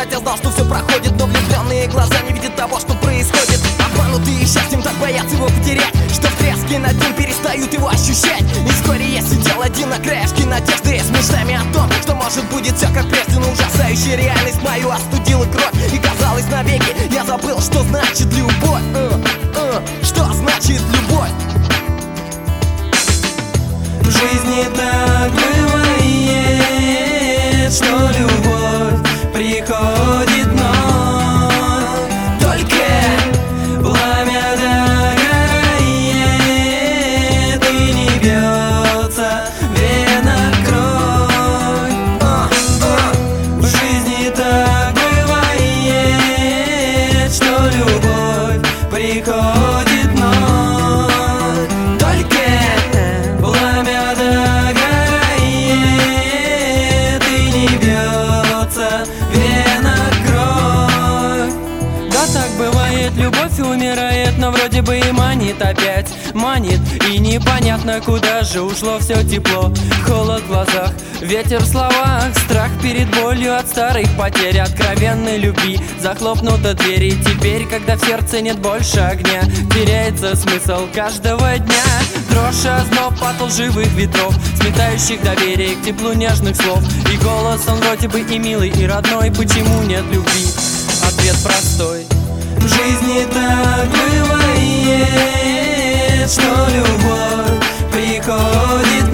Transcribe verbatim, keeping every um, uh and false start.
хотя знал, что все проходит, но влюбленные глаза не видят того, что происходит. Обманутые счастьем так боятся его потерять, что в треске над ним перестают его ощущать. И вскоре я сидел один на краешке надежды, с мечтами о том, что может будет все как прежде. Но ужасающая реальность мою остудила кровь, и казалось навеки я забыл, что значит любовь. uh, uh, Что значит любовь? В жизни так бывает, что любовь приходит вновь. Только пламя догорает и не бьется вена кровь. В жизни так бывает, что любовь приходит вновь. Только пламя догорает и не бьется вена кровь. Да, так бывает, любовь умирает, но вроде бы и манит опять. Манит, и непонятно, куда же ушло все тепло. Холод в глазах, ветер в словах, страх перед болью от старых потерь, откровенной любви. Захлопнута дверь, и теперь, когда в сердце нет больше огня, теряется смысл каждого дня. Дрожь, озноб от лживых ветров, сметающих доверие к теплу нежных слов. И голос, он вроде бы и милый, и родной. Почему нет любви? Ответ простой. В жизни так бывает, что любовь приходит